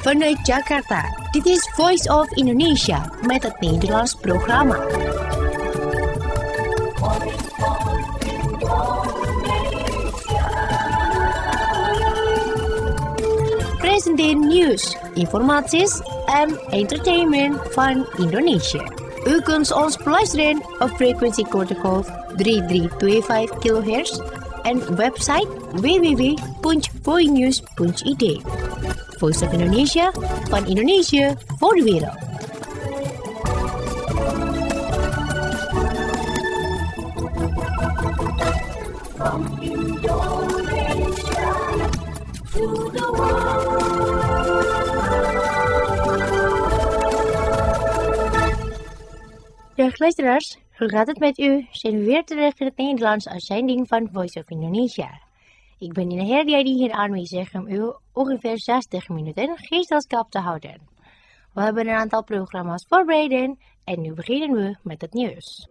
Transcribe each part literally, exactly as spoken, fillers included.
Vanuit Jakarta, dit is Voice of Indonesia met het Nederlands programma. Presenteer nieuws, informaties en entertainment van Indonesia. U kunt ons beluisteren op frequentie kortegolf drie drie twee vijf kilohertz en website w w w punt voinews punt i d. Voice of Indonesia, van Indonesië voor de wereld. From Indonesia to the world. Dag luisteraars, hoe gaat het met u? Zijn we weer terug in het Nederlands uitzending van Voice of Indonesia. Ik ben Nina Herdia die hier aanwezig om u ongeveer zestig minuten gezelschap te houden. We hebben een aantal programma's voorbereid en nu beginnen we met het nieuws.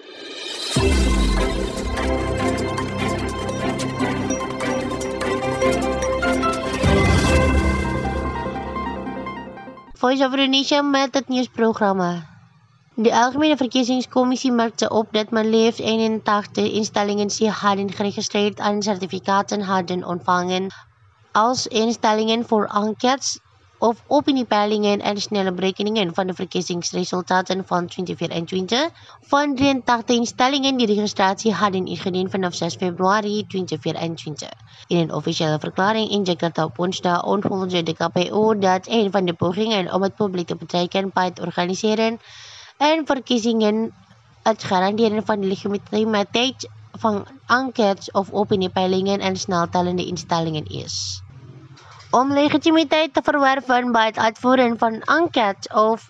Voice of Indonesia met het nieuwsprogramma. De Algemene Verkiezingscommissie merkte op dat maar liefst eenentachtig instellingen zich hadden geregistreerd en certificaten hadden ontvangen als instellingen voor enquêtes of opiniepeilingen en snelle berekeningen van de verkiezingsresultaten van twintig vierentwintig. Van drieëntachtig instellingen die registratie hadden ingediend vanaf zes februari tweeduizend vierentwintig. In een officiële verklaring in Jakarta op woensdag onthulde de K P U dat een van de pogingen om het publiek te betrekken bij het organiseren en verkiezingen het garanderen van de legitimiteit van enquêtes of opiniepeilingen en sneltellende instellingen is. Om legitimiteit te verwerven bij het uitvoeren van enquêtes of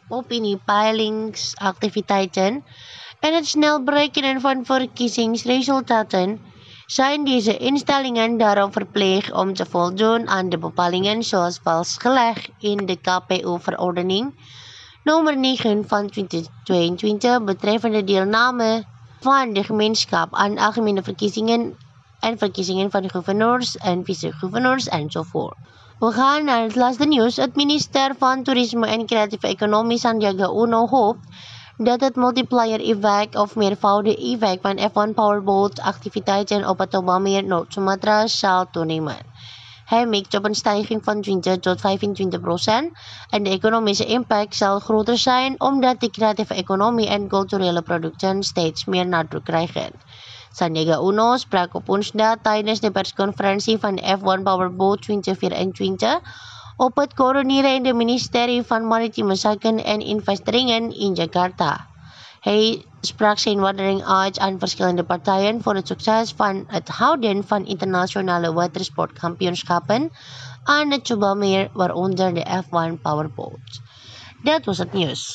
opiniepeilingsactiviteiten en het snel berekenen van verkiezingsresultaten, zijn deze instellingen daarom verplicht om te voldoen aan de bepalingen zoals vastgelegd in de K P U-verordening nummer negen van twintig tweeëntwintig betreffende deelname van de gemeenschap aan algemene verkiezingen en verkiezingen van de gouverneurs en vice-gouverneurs enzovoort. We gaan naar het laatste nieuws. Het minister van Toerisme en Creatieve Economie Sandiaga Uno hoopt dat het multiplier effect of meervoudige effect van F one Powerboat activiteiten op het Tobameer Noord-Sumatra zal toenemen. Hij mikt op een stijging van twintig tot vijfentwintig procent en de economische impact zal groter zijn omdat de creatieve economie en culturele producten steeds meer nadruk krijgen. Sandiaga Uno sprak op woensdag tijdens de persconferentie van de F one Powerboat twintig vierentwintig op het coördinerende ministerie van Maritieme Zaken en Investeringen in Jakarta. Hij sprak zijn waardering uit aan verschillende partijen voor het succes van het houden van internationale watersportkampioenschappen aan het Tobameer, waaronder de F one Powerboat. Dat was het nieuws.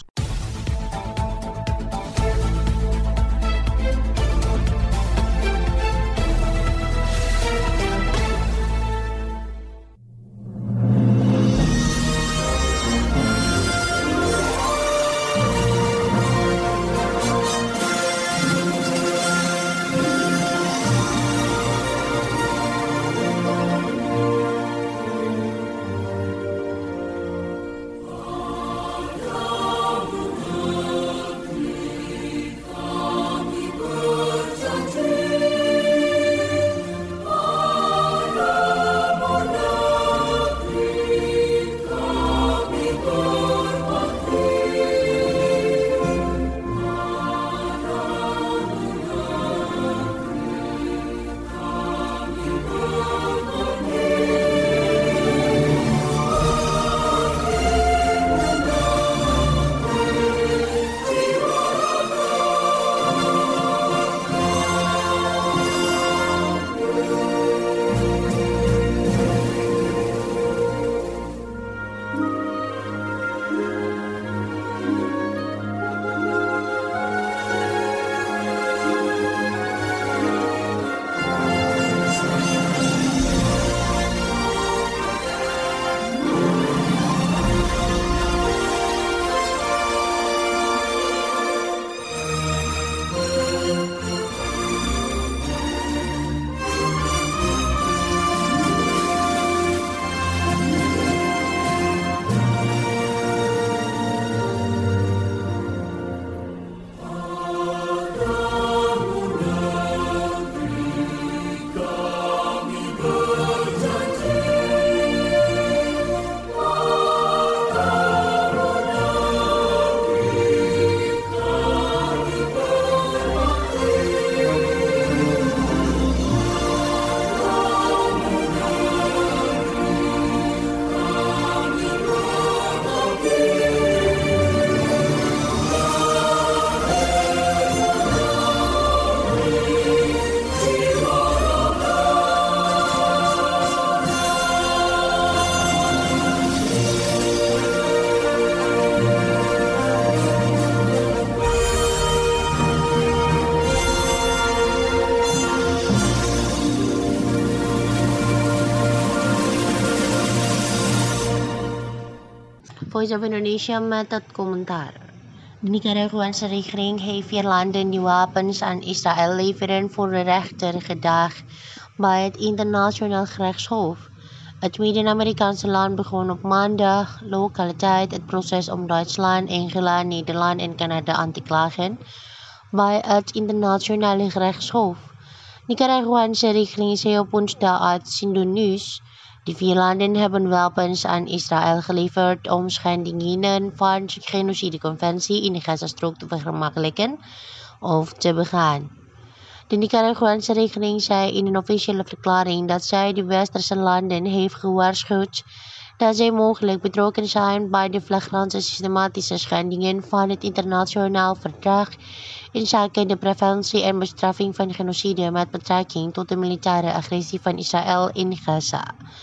Voice of Indonesia met het commentaar. De Nicaraguaanse regering heeft vier landen die wapens aan Israël leveren voor de rechter gedaagd bij het Internationaal Gerechtshof. Het Midden-Amerikaanse land begon op maandag lokale tijd het proces om Duitsland, Engeland, Nederland en Canada aan te klagen bij het Internationale Gerechtshof. De Nicaraguaanse regering zei op woensdag uit Sindo News: de vier landen hebben wapens aan Israël geleverd om schendingen van de genocideconventie in de Gazastrook te vergemakkelijken of te begaan. De Nicaraguaanse regering zei in een officiële verklaring dat zij de westerse landen heeft gewaarschuwd dat zij mogelijk betrokken zijn bij de flagrante systematische schendingen van het internationaal verdrag inzake de preventie en bestraffing van genocide met betrekking tot de militaire agressie van Israël in Gaza.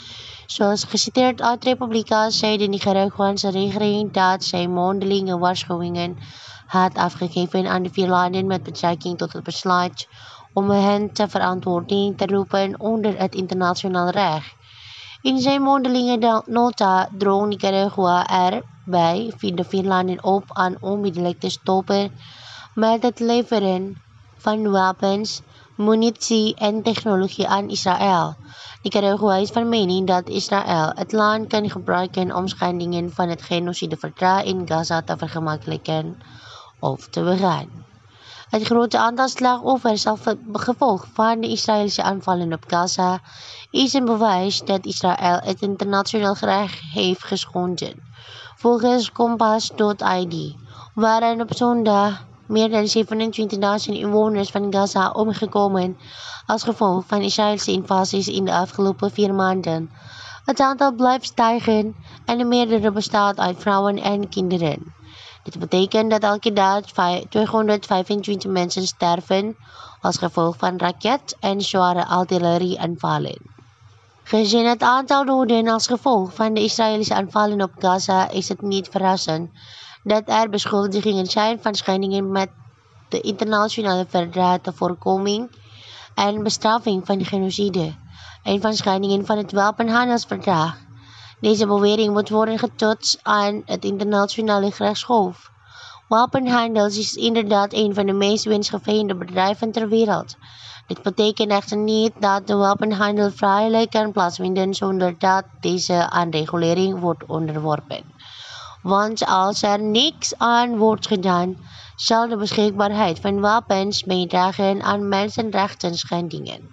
Zoals geciteerd uit Republica zei de Nicaraguaanse regering dat zij mondelinge waarschuwingen had afgegeven aan de vier landen met betrekking tot het besluit om hen ter verantwoording te roepen onder het internationaal recht. In zijn mondelinge nota drong Nicaragua er bij de vier landen op aan onmiddellijk te stoppen met het leveren van wapens, munitie en technologie aan Israël. Nicaragua is van mening dat Israël het land kan gebruiken om schendingen van het genocideverdrag in Gaza te vergemakkelijken of te begaan. Het grote aantal slachtoffers als gevolg van de Israëlische aanvallen op Gaza is een bewijs dat Israël het internationaal recht heeft geschonden. Volgens Compass punt I D waren op zondag meer dan zevenentwintigduizend inwoners van Gaza omgekomen als gevolg van Israëlse invasies in de afgelopen vier maanden. Het aantal blijft stijgen en de meerdere bestaat uit vrouwen en kinderen. Dit betekent dat elke dag tweehonderdvijfentwintig mensen sterven als gevolg van raket- en zware artillerieaanvallen. Gezien het aantal doden als gevolg van de Israëlische aanvallen op Gaza is het niet verrassend dat er beschuldigingen zijn van schendingen met de internationale verdrag ter voorkoming en bestraffing van genocide en van schendingen van het wapenhandelsverdrag. Deze bewering moet worden getoetst aan het internationale gerechtshof. Wapenhandel is inderdaad een van de meest winstgevende bedrijven ter wereld. Dit betekent echter niet dat de wapenhandel vrijelijk kan plaatsvinden zonder dat deze aan regulering wordt onderworpen. Want als er niks aan wordt gedaan, zal de beschikbaarheid van wapens bijdragen aan mensenrechtenschendingen.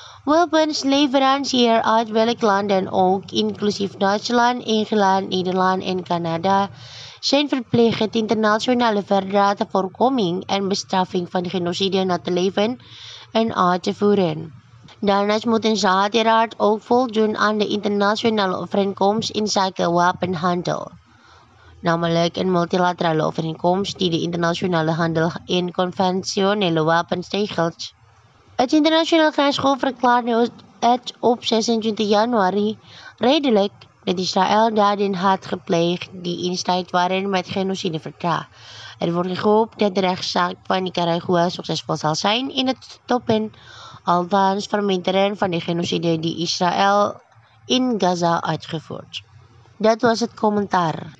Wapensleveranciers uit welk land dan ook, inclusief Duitsland, Engeland, Nederland en Canada, zijn verplicht het internationale verdrag ter voorkoming en bestraffing van genocide na te leven en uit te voeren. Daarnaast moeten ze uiteraard ook voldoen aan de internationale overeenkomst inzake wapenhandel, namelijk een multilaterale overeenkomst die de internationale handel in conventionele wapens regelt. Het internationaal gerechtshof verklaarde het op zesentwintig januari redelijk dat Israël daden had gepleegd die in strijd waren met het genocideverdrag. Er wordt gehoopt dat de rechtszaak van Nicaragua succesvol zal zijn in het stoppen, althans verminderen van de genocide die Israël in Gaza uitgevoerd. Dat was het commentaar.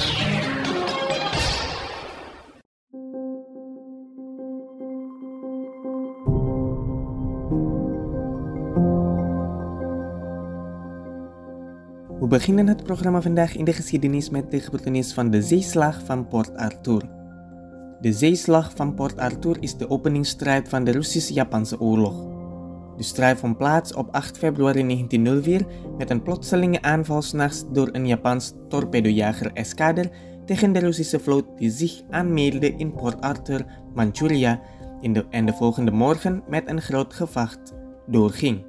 We beginnen het programma vandaag in de geschiedenis met de gebeurtenis van de zeeslag van Port Arthur. De zeeslag van Port Arthur is de openingsstrijd van de Russisch-Japanse oorlog. De strijd vond plaats op acht februari negentienhonderdvier met een plotselinge aanval 's nachts door een Japans torpedojager-eskader tegen de Russische vloot die zich aanmeldde in Port Arthur, Manchuria, in de, en de volgende morgen met een groot gevecht doorging.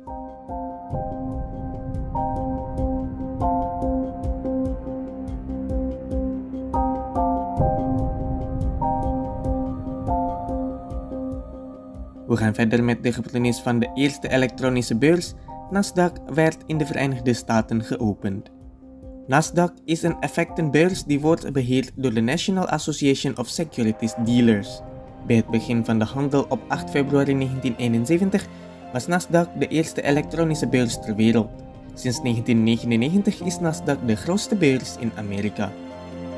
We gaan verder met de gebeurtenis van de eerste elektronische beurs. Nasdaq werd in de Verenigde Staten geopend. Nasdaq is een effectenbeurs die wordt beheerd door de National Association of Securities Dealers. Bij het begin van de handel op acht februari negentieneenenzeventig was Nasdaq de eerste elektronische beurs ter wereld. Sinds negentien negenennegentig is Nasdaq de grootste beurs in Amerika.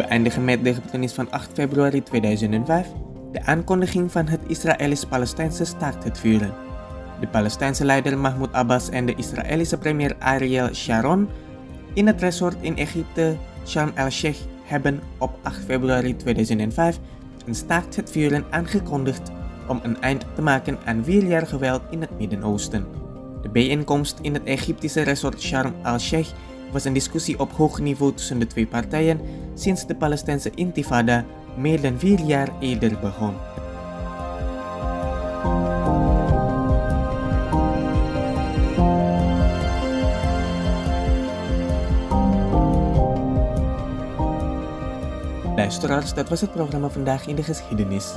beëindigen met de gebeurtenis van acht februari tweeduizend vijf, de aankondiging van het Israëlisch-Palestijnse staakt-het-vuren. De Palestijnse leider Mahmoud Abbas en de Israëlische premier Ariel Sharon in het resort in Egypte, Sharm el-Sheikh, hebben op acht februari tweeduizend vijf een staakt-het-vuren aangekondigd om een eind te maken aan vier jaar geweld in het Midden-Oosten. De bijeenkomst in het Egyptische resort Sharm el-Sheikh was een discussie op hoog niveau tussen de twee partijen sinds de Palestijnse intifada meer dan vier jaar eerder begon. Luisteraars, dat was het programma Vandaag in de Geschiedenis.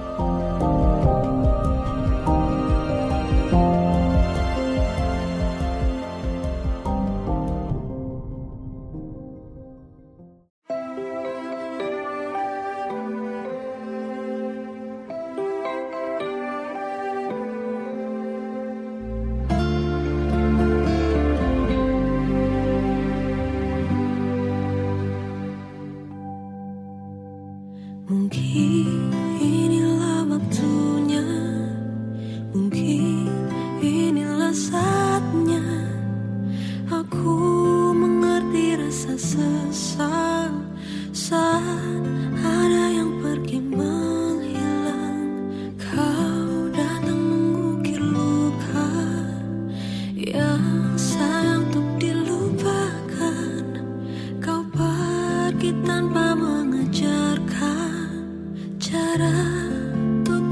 Mungkin inilah waktunya, mungkin inilah saatnya aku mengerti rasa sesal saat ada yang pergi menghilang. Kau datang mengukir luka yang sayang untuk dilupakan. Kau pergi tanpa mengajarkan cara untuk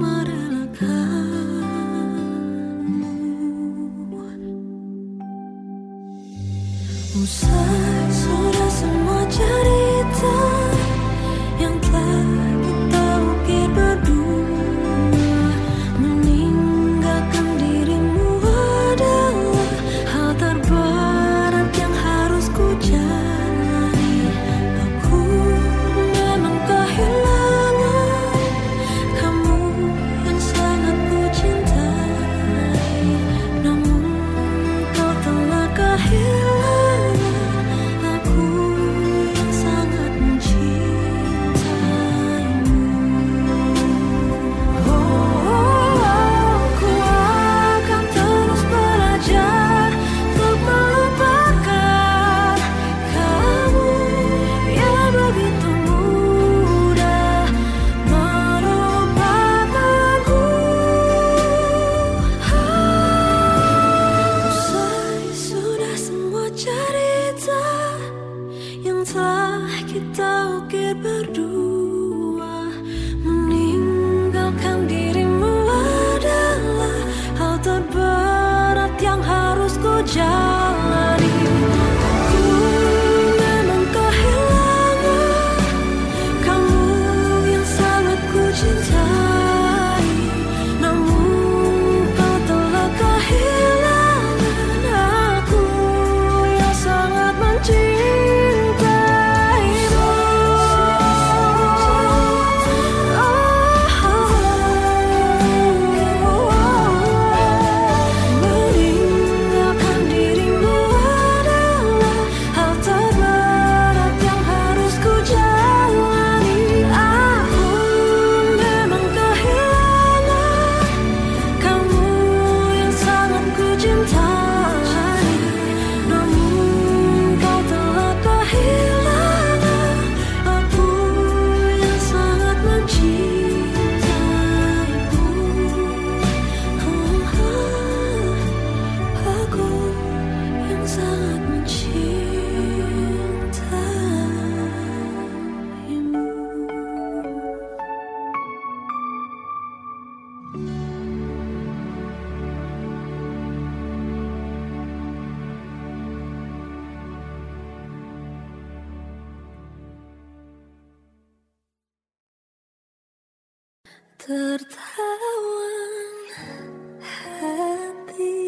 merelakanmu. Usai sudah semua cerita yang telah kita ukir berdua, meninggalkan dirimu adalah hal terberat yang harus ku jalani. Aku memang kehilangan kamu yang sangat ku cintai, namun kau telah kehilangan aku yang sangat mencintaimu. Oh, ku akan terus belajar untuk melupakan kamu yang begitu mudah melupakanku. Usai sudah semua cerita yang telah kita ukir berdua, meninggalkan dirimu adalah hal terberat yang harus ku jalani. Aku memang kehilangan kamu yang sangat ku cintai, namun kau telah kehilangan aku yang sangat mencintaimu. Meninggalkan dirimu adalah hal terberat yang harus ku jalani. Aku memang kehilangan kamu yang sangat ku cintai, namun kau telah kehilangan aku yang sangat mencintaimu. Aku yang sangat mencintaimu. Tertawan hati.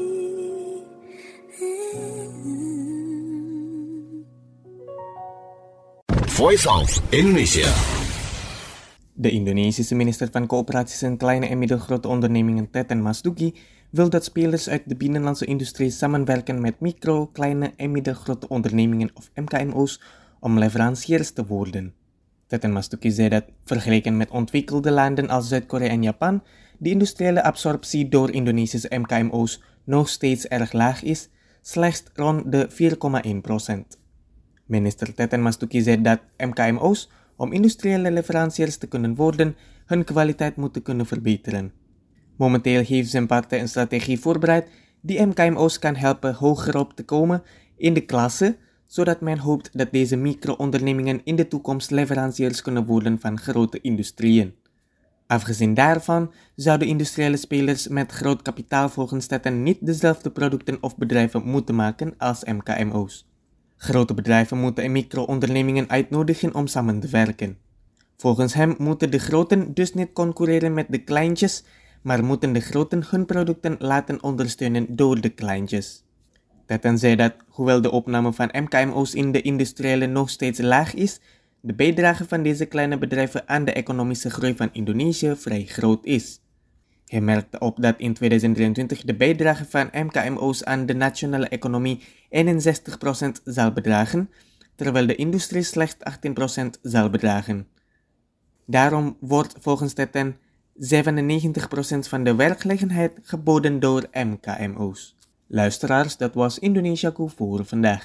Voice of Indonesia. De Indonesische minister van Coöperaties en Kleine en Middelgrote Ondernemingen Teten Mas-Duki wil dat spelers uit de binnenlandse industrie samenwerken met micro, kleine en middelgrote ondernemingen of M K M O's om leveranciers te worden. Teten Mastuki zei dat, vergeleken met ontwikkelde landen als Zuid-Korea en Japan, de industriële absorptie door Indonesische M K M O's nog steeds erg laag is, slechts rond de vier komma één procent. Minister Teten Mastuki zei dat M K M O's, om industriële leveranciers te kunnen worden, hun kwaliteit moeten kunnen verbeteren. Momenteel heeft zijn partij een strategie voorbereid die M K M O's kan helpen hoger op te komen in de klasse, zodat men hoopt dat deze micro-ondernemingen in de toekomst leveranciers kunnen worden van grote industrieën. Afgezien daarvan zouden industriële spelers met groot kapitaal volgens Teten niet dezelfde producten of bedrijven moeten maken als M K M O's. Grote bedrijven moeten micro-ondernemingen uitnodigen om samen te werken. Volgens hem moeten de groten dus niet concurreren met de kleintjes, maar moeten de groten hun producten laten ondersteunen door de kleintjes. Teten zei dat, hoewel de opname van M K M O's in de industriële nog steeds laag is, de bijdrage van deze kleine bedrijven aan de economische groei van Indonesië vrij groot is. Hij merkte op dat in tweeduizend drieëntwintig de bijdrage van M K M O's aan de nationale economie eenenzestig procent zal bedragen, terwijl de industrie slechts achttien procent zal bedragen. Daarom wordt volgens Teten zevenennegentig procent van de werkgelegenheid geboden door M K M O's. Luisteraars, dat was Indonesiaku voor vandaag.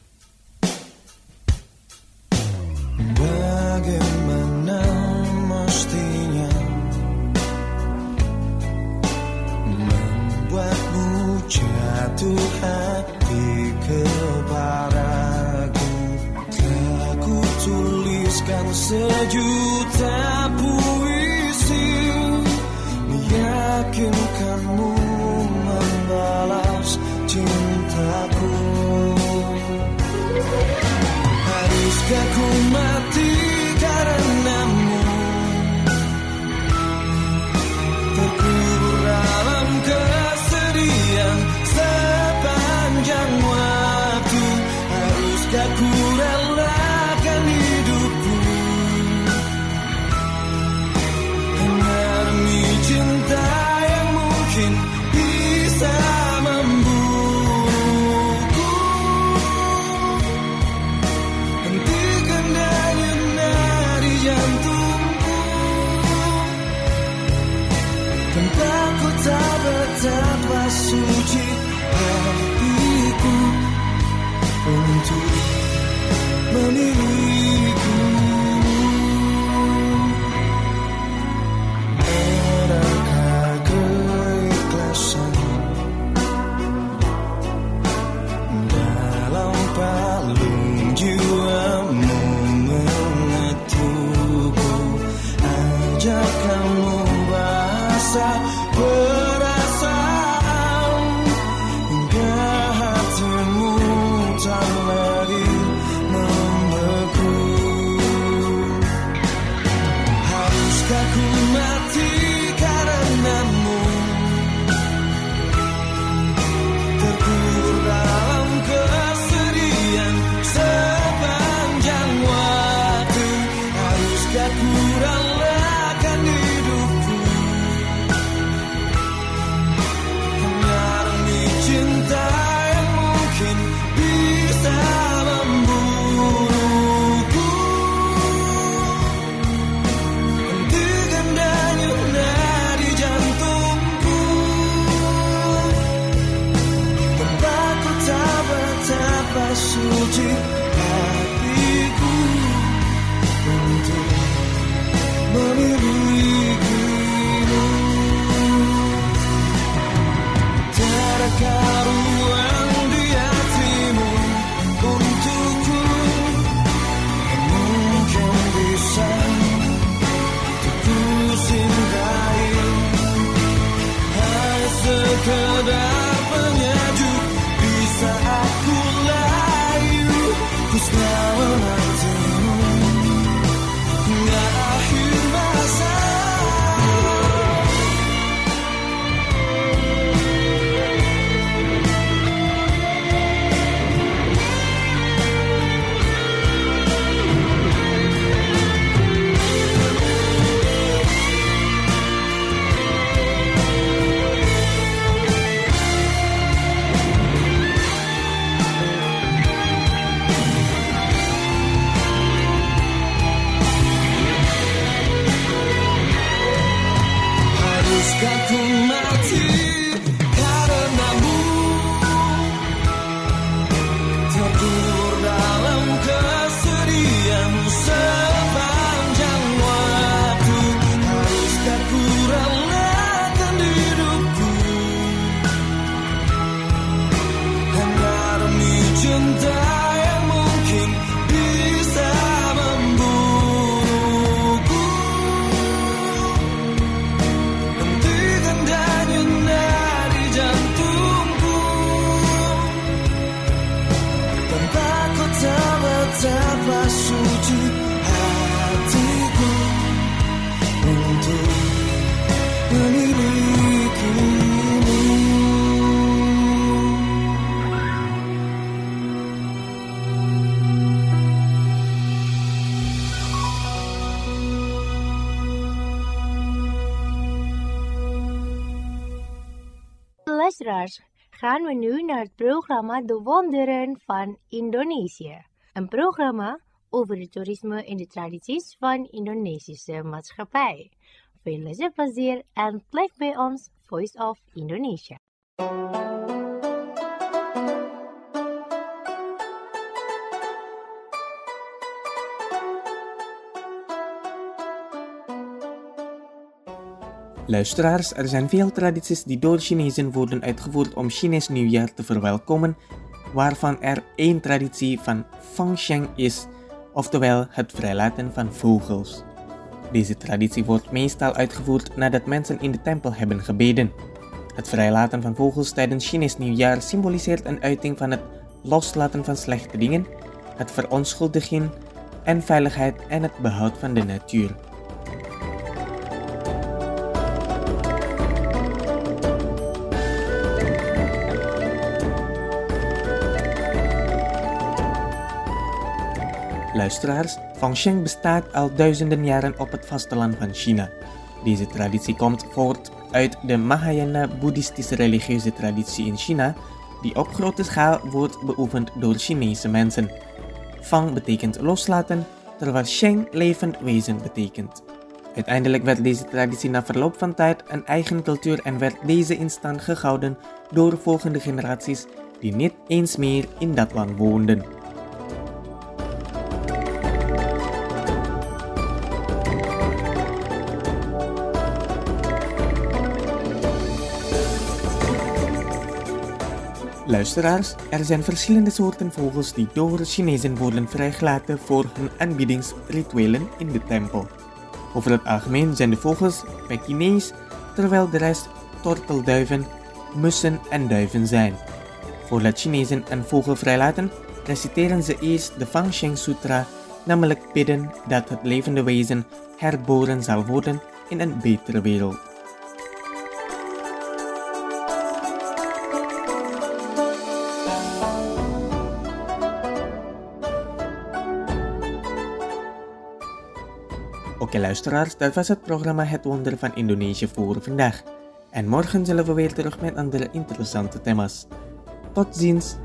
Bagaimana mestinya membuatmu jatuh hati kepadaku. Telah ku tuliskan sejuta puisi meyakinkanmu membalas cintaku. Haruskah ku mati karenamu, terkubur dalam kesedihan sepanjang waktu. Haruskah ku relakan hidupku hanya demi cinta yang mungkin bisa membunuhku. Hentikan denyut nadi jantungku, tanpa ku tak betapa suci hatiku untuk memilikimu. Adakah keikhlasan dalam palung jiwamu mengetukku? Ajak kamu bahasa perasaan hingga hatimu tak lagi membeku. Haruskah ku mati karenamu, terkubur dalam kesedihan sepanjang waktu. Haruskah ku relakan hidupku hanya demi cinta yang mungkin bisa membunuhku. Hentikan denyut nadi jantungku, tanpa ku tak betapa suci hatiku untuk memilikimu. Tiadakah ruang di hatimu untukku yang mungkin bisa untuk ku singgahi? Hanya sekedar penyejuk di saat ku layu, ku selalu menantimu hingga akhir masa. luisteraars, gaan we nu naar het programma De Wonderen van Indonesië. Een programma over het toerisme en de tradities van Indonesische maatschappij. Veel luisterplezier en blijf bij ons Voice of Indonesia. Luisteraars, er zijn veel tradities die door Chinezen worden uitgevoerd om Chinees nieuwjaar te verwelkomen, waarvan er één traditie van Fangsheng is, oftewel het vrijlaten van vogels. Deze traditie wordt meestal uitgevoerd nadat mensen in de tempel hebben gebeden. Het vrijlaten van vogels tijdens Chinees nieuwjaar symboliseert een uiting van het loslaten van slechte dingen, het veronschuldigen en veiligheid en het behoud van de natuur. Luisteraars, Fangsheng bestaat al duizenden jaren op het vasteland van China. Deze traditie komt voort uit de Mahayana-boeddhistische religieuze traditie in China, die op grote schaal wordt beoefend door Chinese mensen. Fang betekent loslaten, terwijl Sheng levend wezen betekent. Uiteindelijk werd deze traditie na verloop van tijd een eigen cultuur en werd deze in stand gehouden door volgende generaties die niet eens meer in dat land woonden. Luisteraars, er zijn verschillende soorten vogels die door Chinezen worden vrijgelaten voor hun aanbiddingsrituelen in de tempel. Over het algemeen zijn de vogels Pekinees, terwijl de rest tortelduiven, mussen en duiven zijn. Voordat Chinezen een vogel vrijlaten, reciteren ze eerst de Fangsheng Sutra, namelijk bidden dat het levende wezen herboren zal worden in een betere wereld. Oké luisteraars, dat was het programma Het Wonder van Indonesië voor vandaag. En morgen zullen we weer terug met andere interessante thema's. Tot ziens!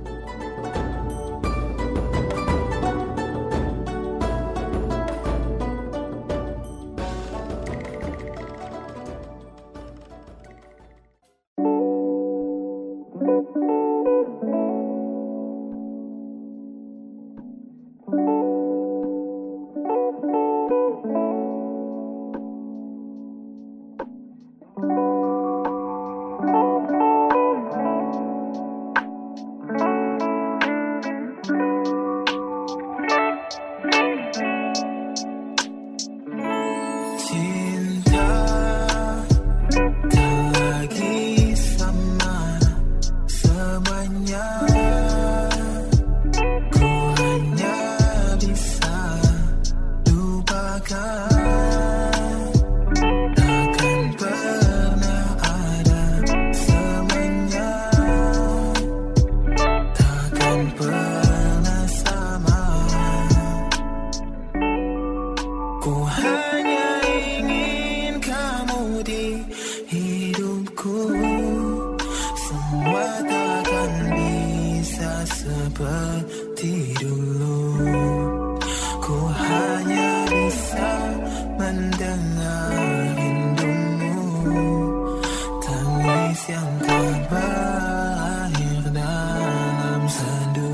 seperti dulu. Ku hanya bisa mendengar rindumu, tangis yang tak berakhir dalam sendu.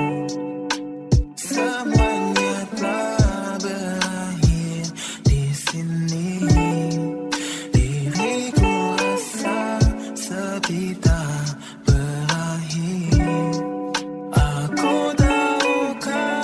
Semuanya telah berakhir di sini. Diriku rasa sepi tak berakhir. Aku tahu kau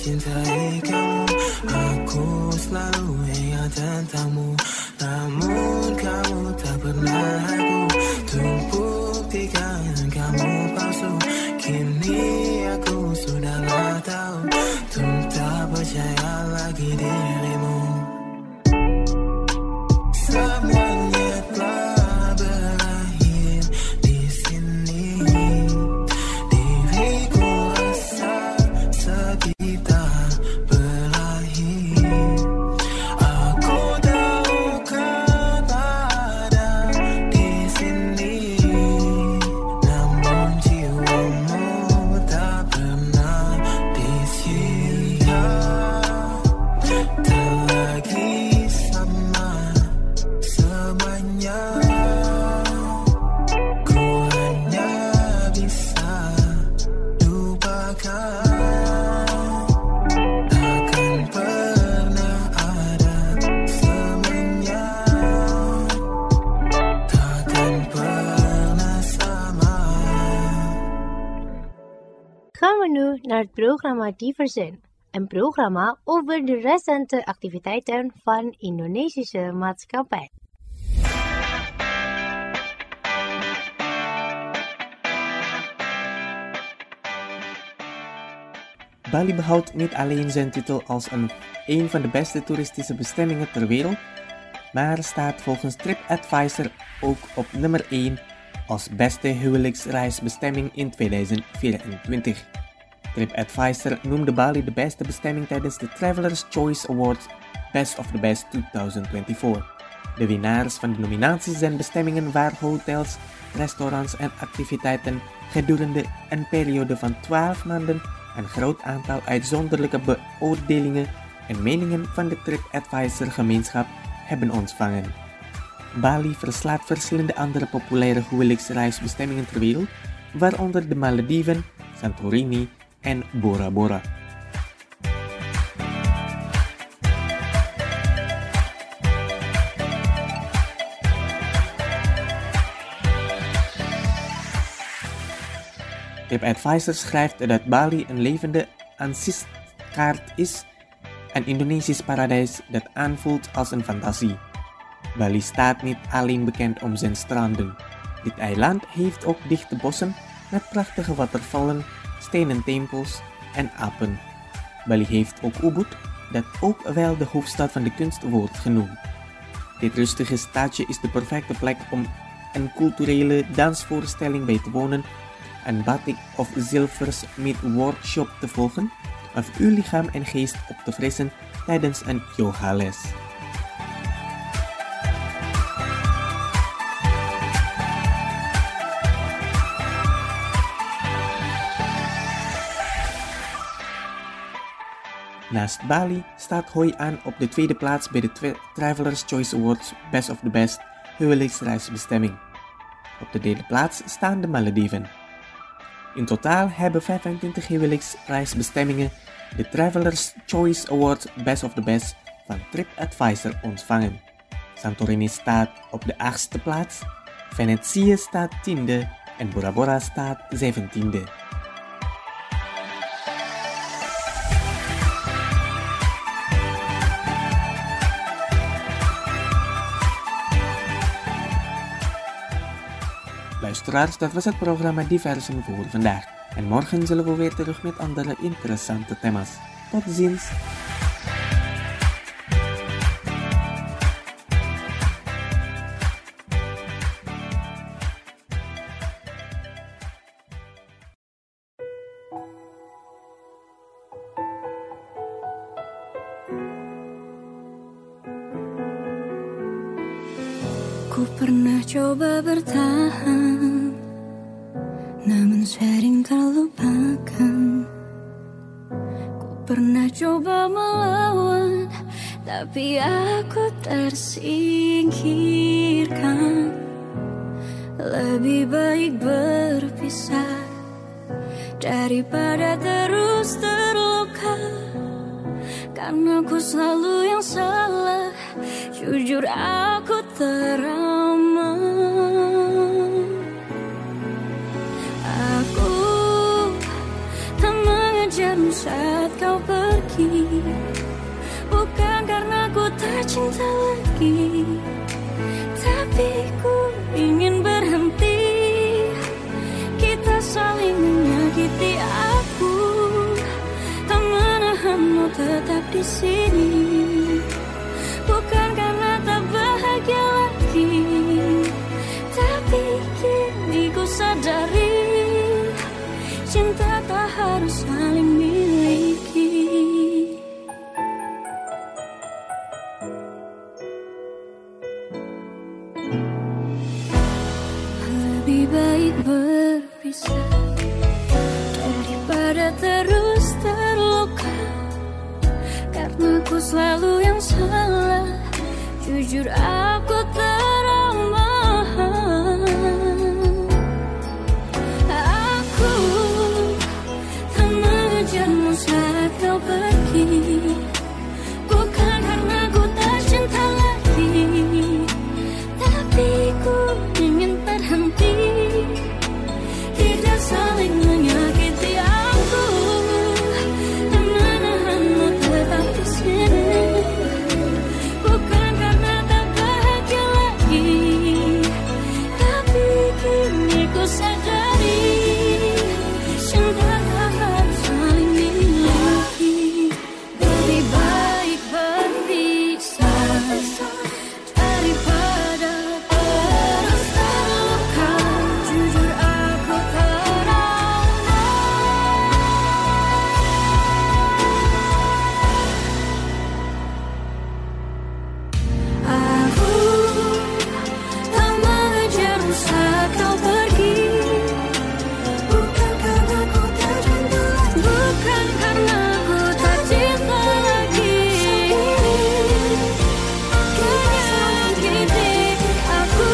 mencintai kamu. Aku selalu ingat tentangmu, namun kamu tak pernah aku. Untuk buktikan kamu palsu, kini aku sudahlah tahu. Untuk tak percaya lagi dirimu. Semuanya telah berakhir di sini. Diriku rasa sepi tak berakhir. Aku tahu kau ada di sini, namun jiwamu tak pernah di sini. Tak lagi sama semuanya. Ku hanya bisa lupakan. Takkan pernah ada semuanya. Takkan pernah sama. Gaan we nu naar het programma Diversen, een programma over de recente activiteiten van Indonesische maatschappij. Bali behoudt niet alleen zijn titel als een, een van de beste toeristische bestemmingen ter wereld, maar staat volgens TripAdvisor ook op nummer één als beste huwelijksreisbestemming in tweeduizend vierentwintig. TripAdvisor noemde Bali de beste bestemming tijdens de Travelers' Choice Awards Best of the Best tweeduizend vierentwintig. De winnaars van de nominaties zijn bestemmingen waar hotels, restaurants en activiteiten gedurende een periode van twaalf maanden een groot aantal uitzonderlijke beoordelingen en meningen van de TripAdvisor-gemeenschap hebben ontvangen. Bali verslaat verschillende andere populaire huwelijksreisbestemmingen ter wereld, waaronder de Malediven, Santorini en Bora Bora. TripAdvisor schrijft dat Bali een levende aanzichtkaart is, een Indonesisch paradijs dat aanvoelt als een fantasie. Bali staat niet alleen bekend om zijn stranden. Dit eiland heeft ook dichte bossen met prachtige watervallen, stenen tempels en apen. Bali heeft ook Ubud, dat ook wel de hoofdstad van de kunst wordt genoemd. Dit rustige stadje is de perfecte plek om een culturele dansvoorstelling bij te wonen, een batik of zilversmid workshop te volgen of uw lichaam en geest op te frissen tijdens een yogales. Naast Bali staat Hoi An op de tweede plaats bij de Tra- Travelers' Choice Awards Best of the Best huwelijksreisbestemming. Op de derde plaats staan de Malediven. In totaal hebben vijfentwintig huwelijksreisbestemmingen de Travelers' Choice Award Best of the Best van TripAdvisor ontvangen. Santorini staat op de achtste plaats, Venetië staat tiende en Bora Bora staat zeventiende. Luisteraars, dat was het programma Diversen voor vandaag. En morgen zullen we weer terug met andere interessante thema's. Tot ziens! Ku pernah coba bertahan, namun sering terlupakan. Ku pernah coba melawan, tapi aku tersingkirkan. Lebih baik berpisah daripada terus terluka, karena aku selalu yang salah. Jujur aku trauma. Aku tak mengejarmu saat kau pergi. lagi. Bukan karena ku tak cinta lagi, tapi ku ingin berhenti. Kita saling menyakiti, aku tak menahanmu tetap di sini. Bukan karena tak bahagia lagi, tapi kini ku sadari cinta tak harus saling miliki. Lebih baik berpisah daripada terus terluka, karena ku selalu yang salah. Jujur aku trauma. Aku tak mengejarmu saat kau pergi, bukan karena ku tak cinta lagi, tapi ku ingin berhenti. Tidak saling menyakiti, aku tak menahanmu tetap di sini. Bukan karena tak bahagia lagi, tapi kini ku sadari cinta tak harus saling miliki. Lebih baik berpisah daripada terus terluka. Jujur aku trauma. Aku tak mengejarmu saat kau pergi, bukan karena ku tak cinta lagi, bukan karena ku tak cinta lagi. Menyakiti aku,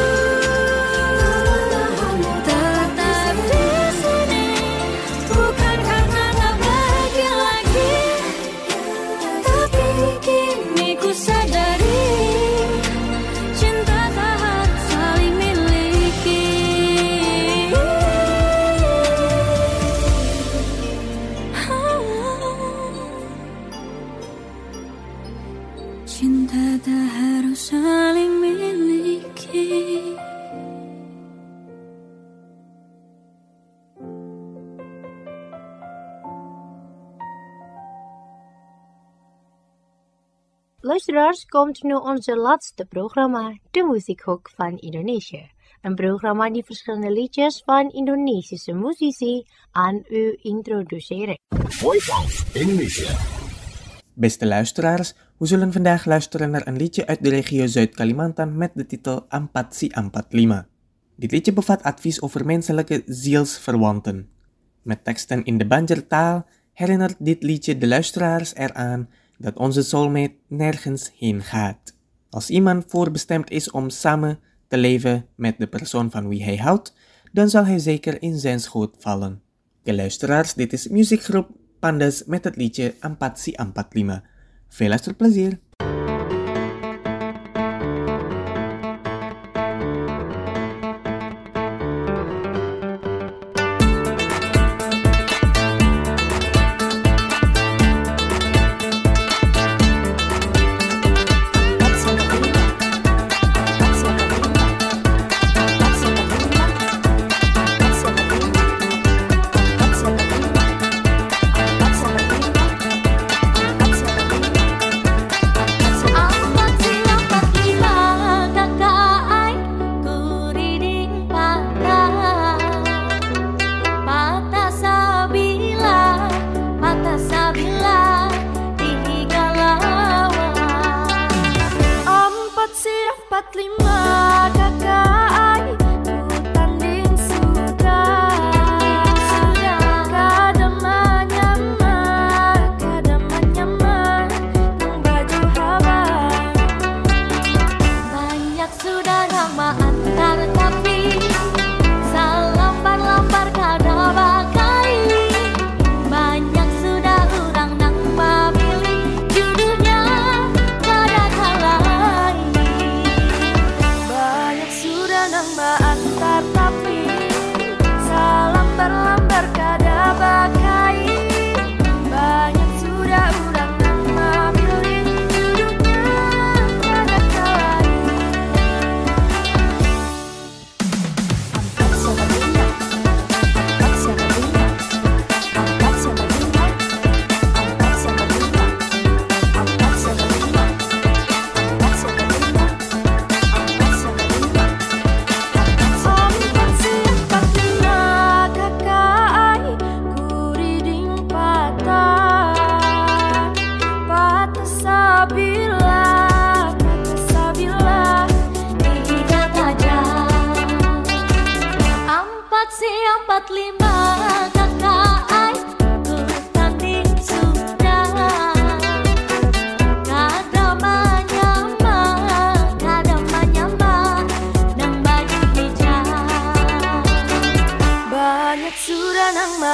tetap di sini. Bukan karena tak bahagia lagi, tapi kini ku sadari cinta tak harus saling miliki. Cinta tak harus saling miliki. Luisteraars, komt nu onze laatste programma, de Muziekhoek van Indonesië. Een programma die verschillende liedjes van Indonesische muzici aan u introduceren. Voice of Indonesia. Beste luisteraars, we zullen vandaag luisteren naar een liedje uit de regio Zuid-Kalimantan met de titel Ampat Si Ampat Lima. Dit liedje bevat advies over menselijke zielsverwanten. Met teksten in de Banjartaal herinnert dit liedje de luisteraars eraan dat onze soulmate nergens heen gaat. Als iemand voorbestemd is om samen te leven met de persoon van wie hij houdt, dan zal hij zeker in zijn schoot vallen. De luisteraars, dit is muziekgroep Pandas met het liedje Ampat Si Ampat Lima. Veel luisterplezier! Aku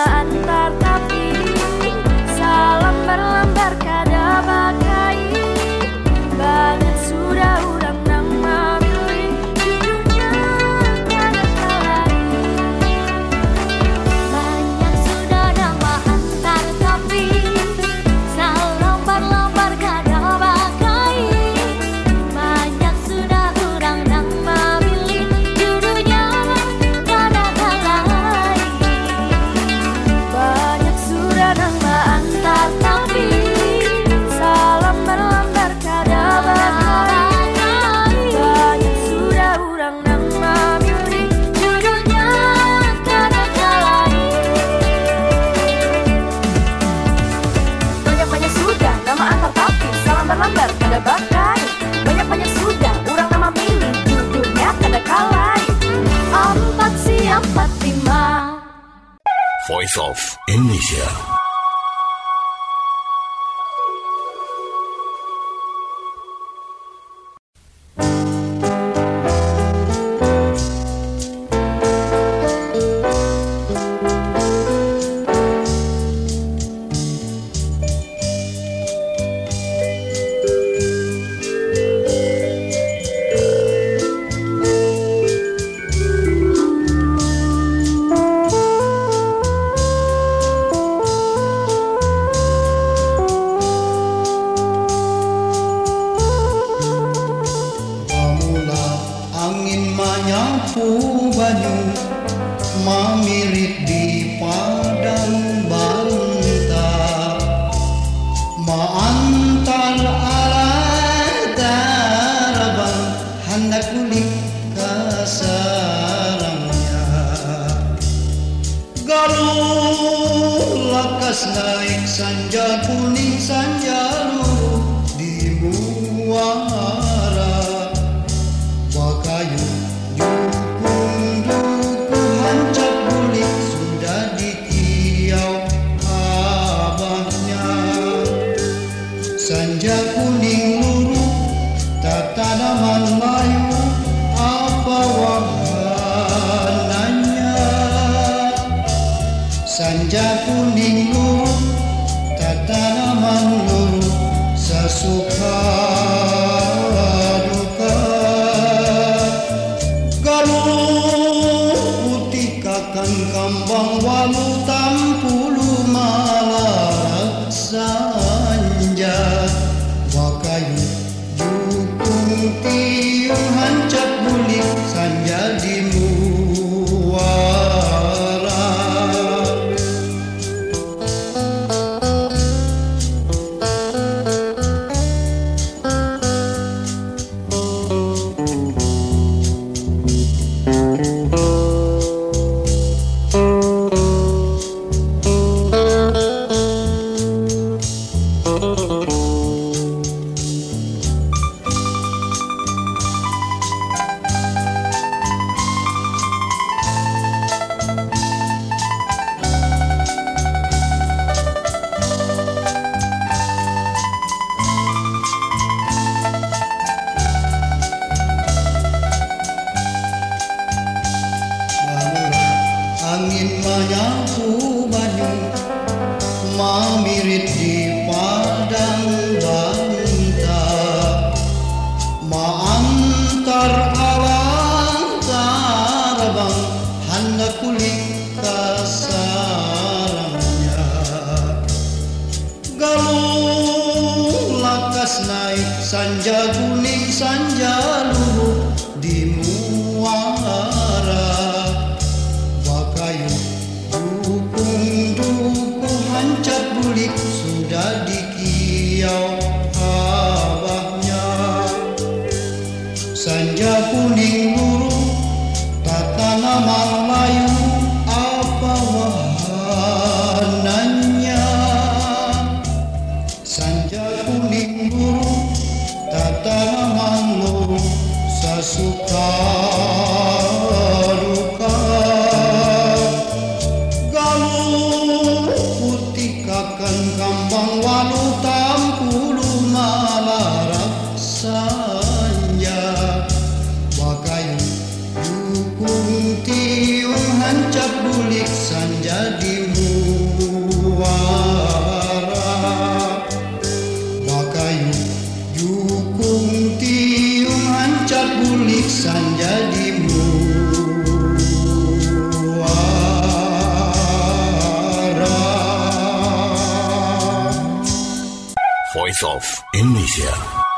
antar tapi salam berlembar kada bagai banyak sudah urang nang memilih judulnya kada kalai banyak sudah nama antar tapi salam berlembar kada bagai banyak sudah urang nang memilih judulnya kada kalai banyak sudah nama antar tapi salam berlembar kada bagai banyak sudah urang nang memilih judulnya kada kalai banyak-banyak sudah nama antar tapi salam berlembar kada bagai banyak-banyak sudah urang nama milih judulnya kada kalai empat siap empat lima Voice of Indonesia. Pamula angin menyapu banyu mamirit di padang banta maantar alai tarabang hendak kulik kasarangnya galuh lakas naik sanja kuning sanja luruh di muara Wakayu dukung dukung hancap bulik sudah dikiau abahnya sanja kuning luruh tak tanaman layu apa wahananya sanja kuning luruh tak tanaman luruh sesuka duka galuh putih kakang kambang walu tampulu malarak sanja wakayu jukung tiung hancap bulik sanja di muara angin menyapu banyu mamirit di padang banta maantar alang tarabang hendak kulik kasarangnya galuh lakas naik sanja kuning sanja luruh di muara Wakayu dukung dukung hancap bulik sudah dikiau abahnya sanja kuning luruh tata nama layu apa wahananya sanja kuning luruh tata nama luruh Voice of Indonesia.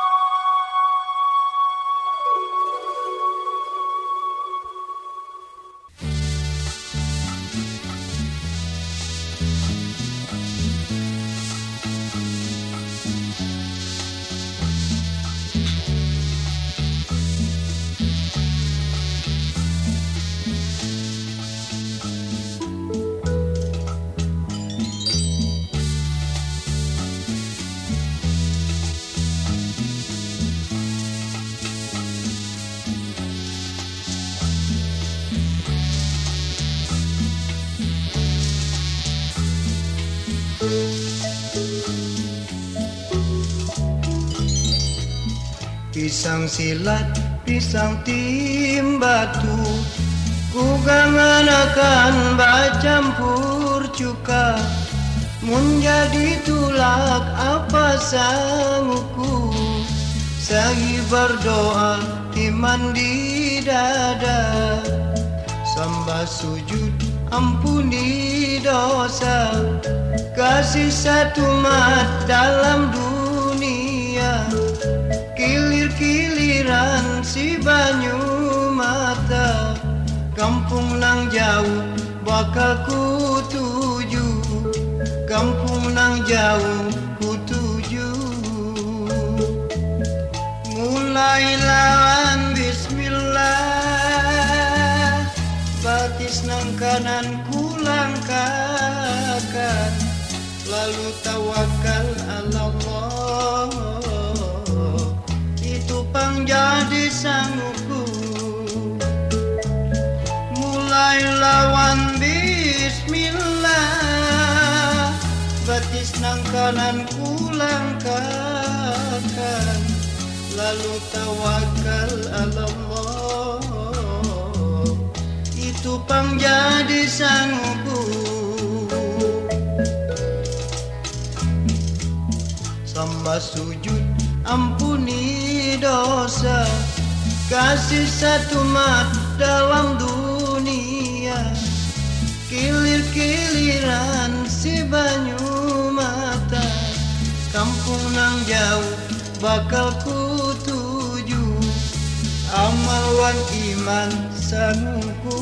Pisang silat, pisang timbatu, ku ganganakan bacampur cuka. Mun jadi tulak apa sangguku, sahi berdoa iman di dada. Sembah sujud ampuni dosa, kasih satu mat dalam dunia. Kilir-kiliran si banyu mata, kampung nang jauh bakal ku tuju, kampung nang jauh ku tuju. Mulai lawan bismillah, batis nang kanan ku langkahkan, lalu tawakal ala Allah, pang jadi sangguku. Mulai lawan bismillah, batis nang kanan ku langkahkan, lalu tawakal ala Allah, itu pang jadi sangguku. Sembah sujud ampuni dosa, kasih satu mat dalam dunia. Kilir-kiliran si banyu mata, kampung nang jauh bakal ku tuju, amal wan iman sangguku.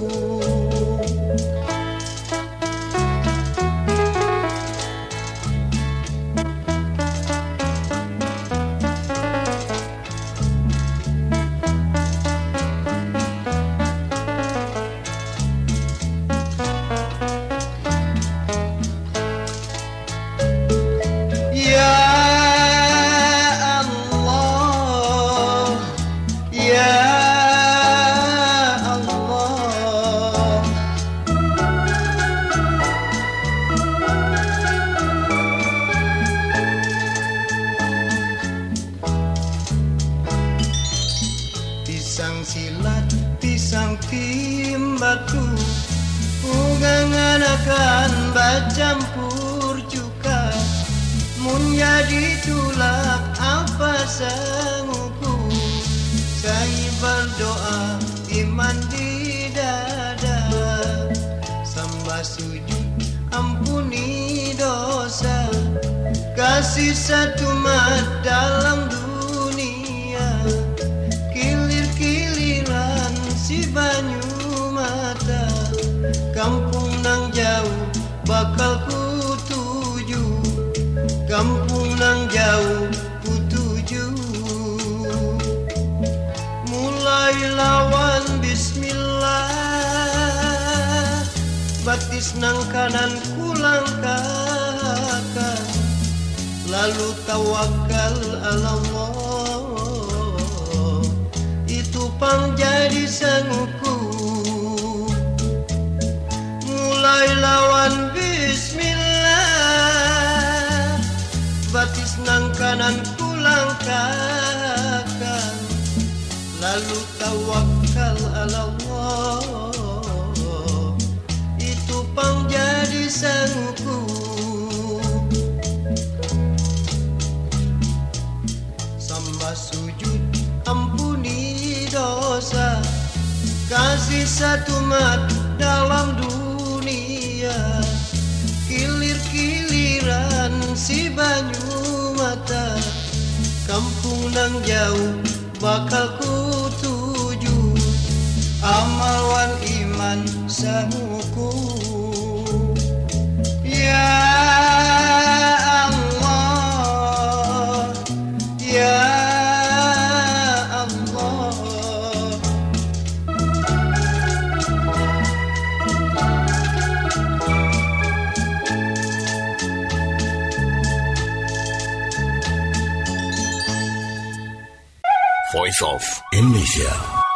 Pisang silat, pisang timbatu, ku ganganakan bacampur cuka. Mun jadi tulak apa sangguku, saya berdoa iman di dada. Sembah sujud ampuni dosa, kasih satu mat dalam dunia. Kilir-kiliran si banyu mata, kampung nang jauh bakal ku tuju, kampung nang jauh ku tuju. Mulai lawan bismillah, batis nang kanan ku langkahkan, lalu tawakal ala Allah, itu pang jadi sangguku. Mulai lawan bismillah, batis nang kanan ku langkahkan, lalu tawakal ala Allah, itu pang jadi sangguku. Sembah sujud ampuni dosa, kasih satu mat dalam dunia. Kilir-kiliran si banyu mata, nang jauh bakal ku tuju, amal wan iman sanguku. Ya Allah, ya Allah. Voice of Indonesia.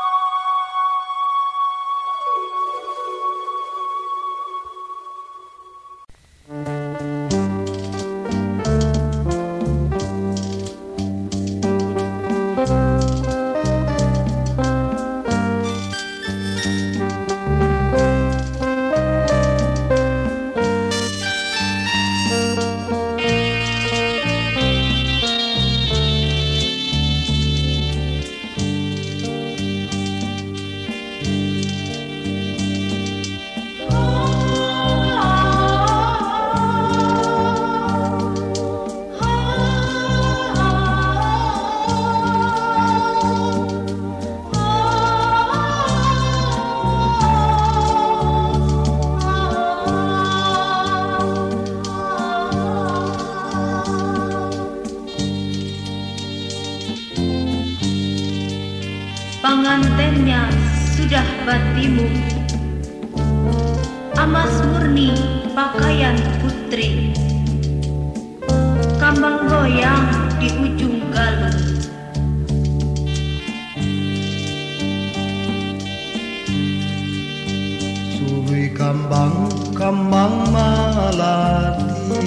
Pengantennya sudah batimu, amas murni pakaian putri, kambang goyang di ujung galung. Suri kambang kambang malati,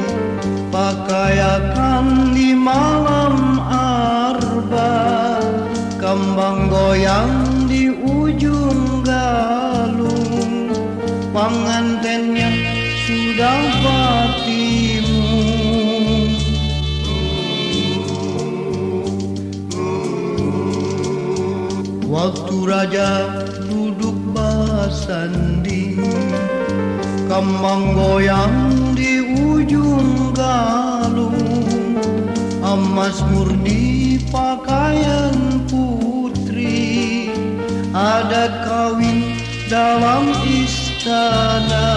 pakaiakan di malam arba, kambang goyang di ujung galung, pengantennya sudah batimu. Waktu raja duduk bersanding, kambang goyang di ujung galung, emas murni pakaian putri, adat kawin dalam istana.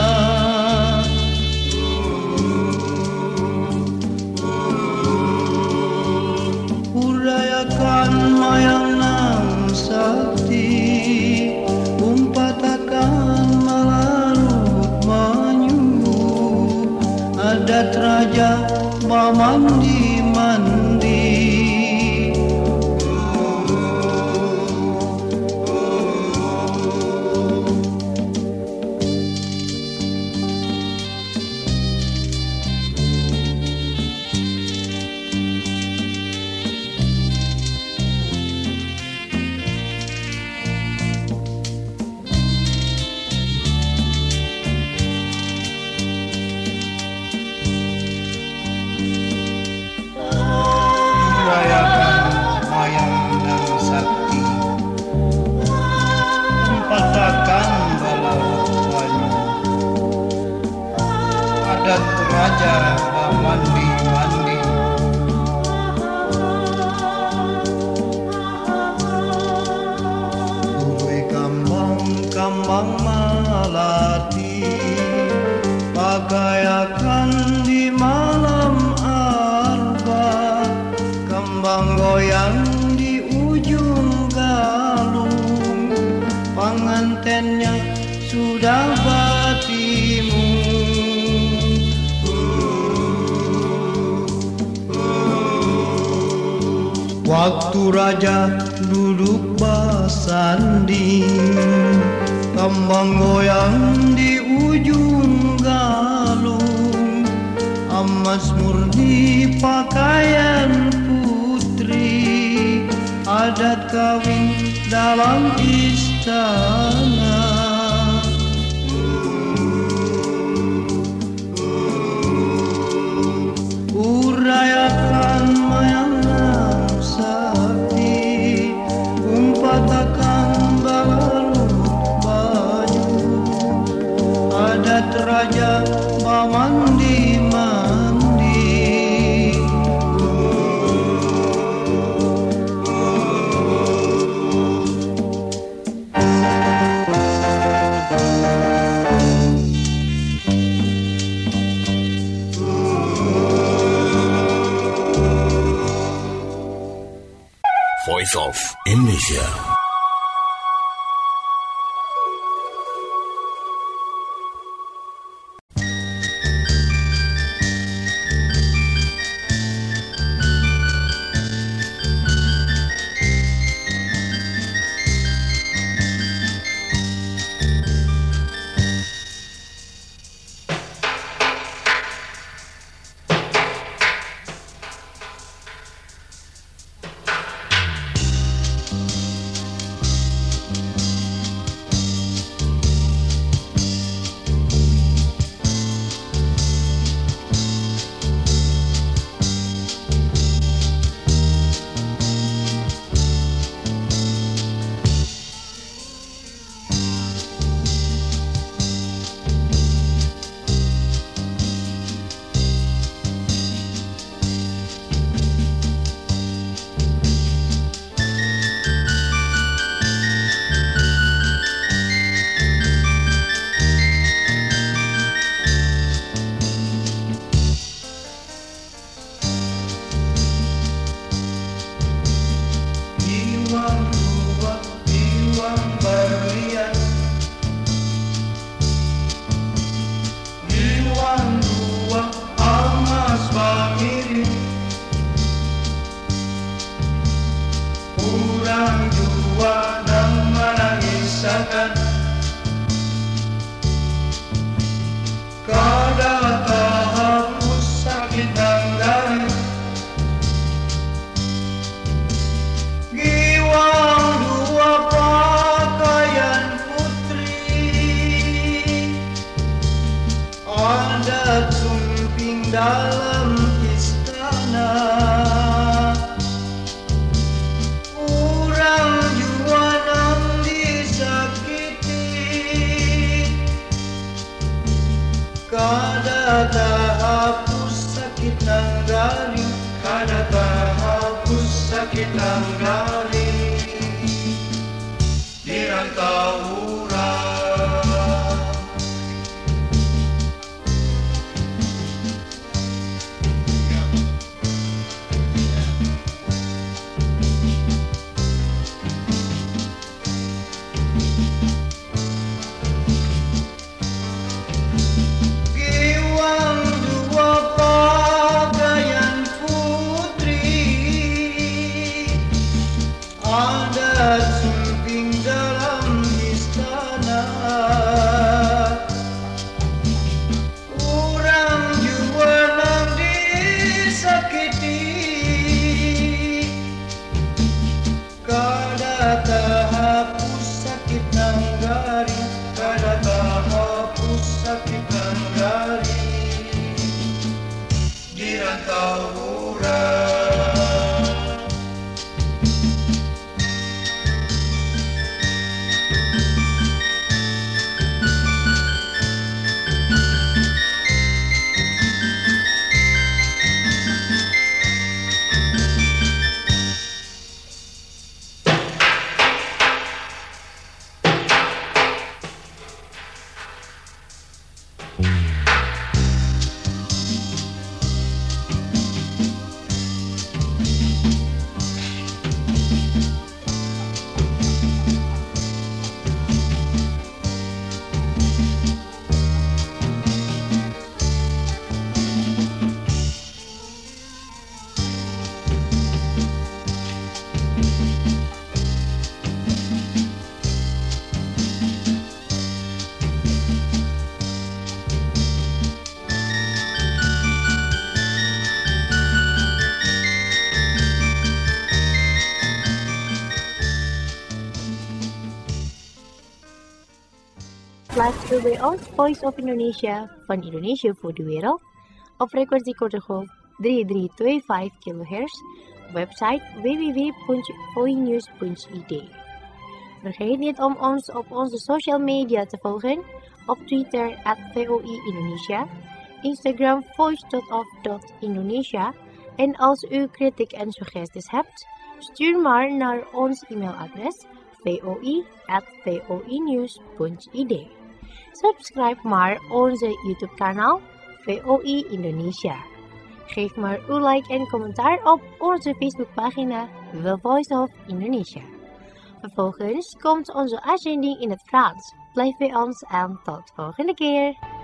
Urayakan mayang nang sakti, umpatakan melarut manyu, adat raja mamandi mandi. Raja mandi-mandi. Uwe kambang-kambang malati, pakaiakan di malam arba, kambang goyang di ujung galung, pengantennya sudah batimu. Waktu raja duduk bersanding, kambang goyang di ujung galung, emas murni pakaian putri, adat kawin dalam istana. Urayakan mayang sakti, umpatakan balut baju, adat raja mamandi mandi. Voice of Indonesia. Dalam istana urang juanang disakiti kada tahapus sakit nanggali kada tahapus sakit nanggali di rantau urang. Luister bij ons Voice of Indonesia van Indonesia voor de wereld op frequentie kortegolf drie drie twee vijf kilohertz, website w w w punt voinews punt i d. Vergeet niet om ons op onze social media te volgen, op Twitter at V O I Indonesia, Instagram voice dot off dot indonesia en als u kritiek en suggesties hebt, stuur maar naar ons e-mailadres voi at voinews punt i d. Subscribe maar onze YouTube kanaal V O I Indonesia. Geef maar uw like en commentaar op onze Facebookpagina The Voice of Indonesia. Vervolgens komt onze uitzending in het Frans. Blijf bij ons en tot volgende keer.